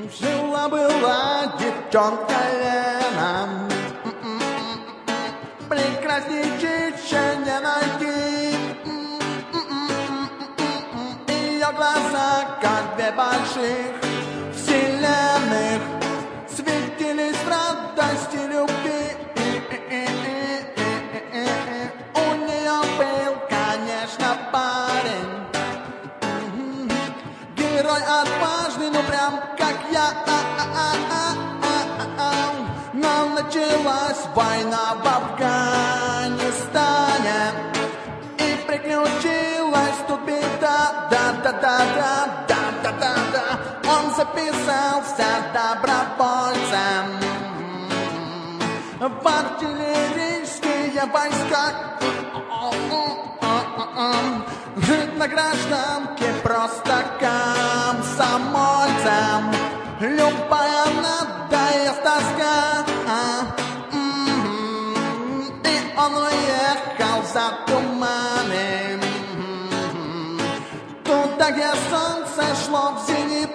Жила-была девчонка Лена, прекрасней чище не найти. Ее глаза, как две больших вселенных, светились в радости любви. У нее был, конечно, парень, герой отважный, ну прям как я. Но началась война в Афганистане, и приключилась тут беда. Да-да-да-да-да-да-да-да. Он записался добровольцем в артиллерийские войска. Жить на гражданке просто комсомольцем. Любая надоест тоска. И он уехал за туманы, туда, где солнце шло в зенит.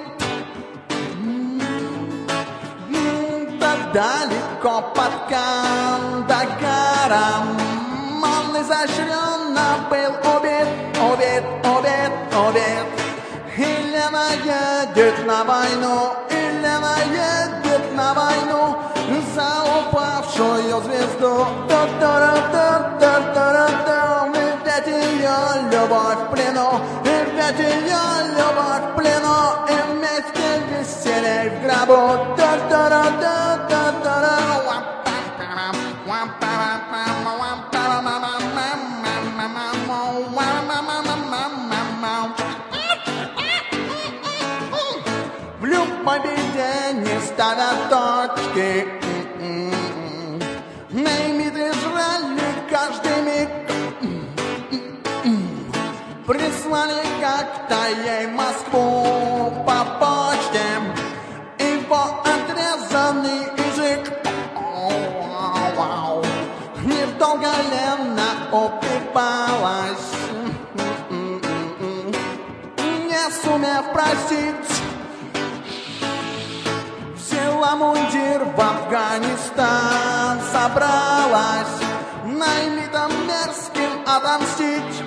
Да далеко под Кандагаром он изощренно был убит. И Лена едет на войну, едет на войну за упавшую звезду. Ведь ее любовь в плену, ведь ее любовь в плену, и вместе веселей в гробу. В любой беде не ставят точки. Неймит Израиль каждый миг. Прислали как-то ей Москву по почте его отрезанный язык. Недолго Лена упивалась, не сумев простить. Взяла мундир в Афганистан, собралась наймитом мерзким отомстить.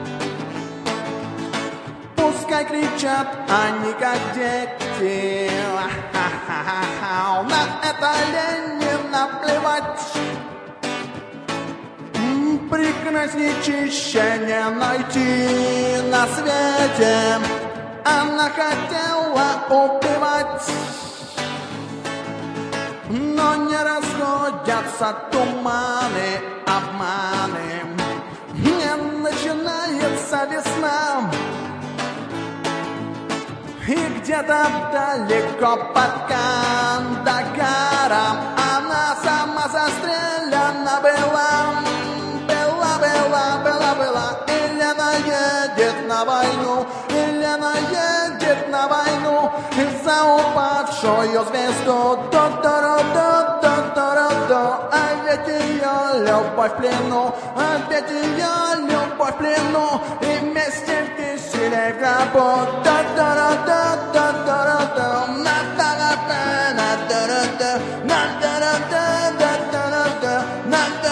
Пускай кричат они как дети, на это Лене наплевать. Прекрасней чище не найти на свете. Она хотела убивать, но не расходятся туманы, обманы. Не начинается весна, и где-то далеко под Кандагаром она сама застрелена была. И Лена едет на войну, и Лена едет на войну за упавшую звезду. А ведь ее любовь в плену, а ведь ее любовь в плену, и вместе веселей в гробу. Na